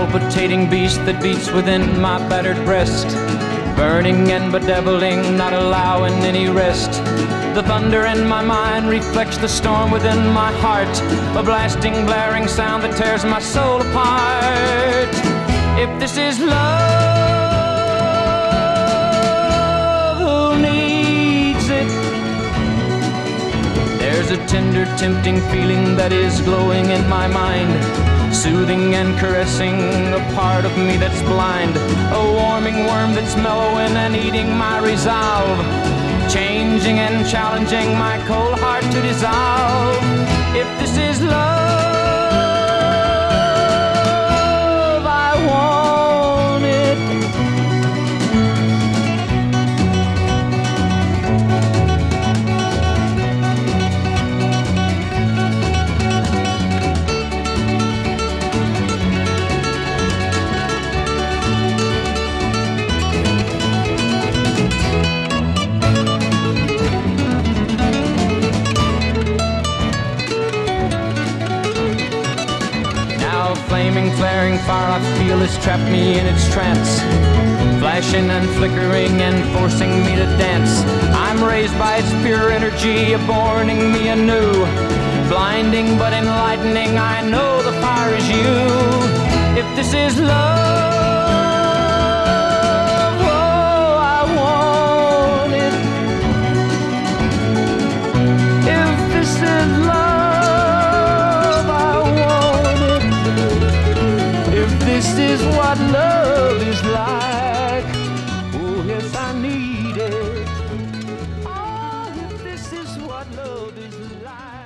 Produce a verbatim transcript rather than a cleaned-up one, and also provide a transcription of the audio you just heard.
palpitating beast that beats within my battered breast, burning and bedeviling, not allowing any rest. The thunder in my mind reflects the storm within my heart, a blasting, blaring sound that tears my soul apart. If this is love, who needs it? There's a tender, tempting feeling that is glowing in my mind, soothing and caressing a part of me that's blind, a warming worm that's mellowing and eating my resolve, changing and challenging my cold heart to dissolve. If this is love, I want it. Flaming, flaring fire I feel has trapped me in its trance, flashing and flickering and forcing me to dance. I'm raised by its pure energy, borning me anew, blinding but enlightening. I know the fire is you. If this is love, oh, I want it. If this is love, this is what love is like. Oh, yes, I need it. Oh, if this is what love is like.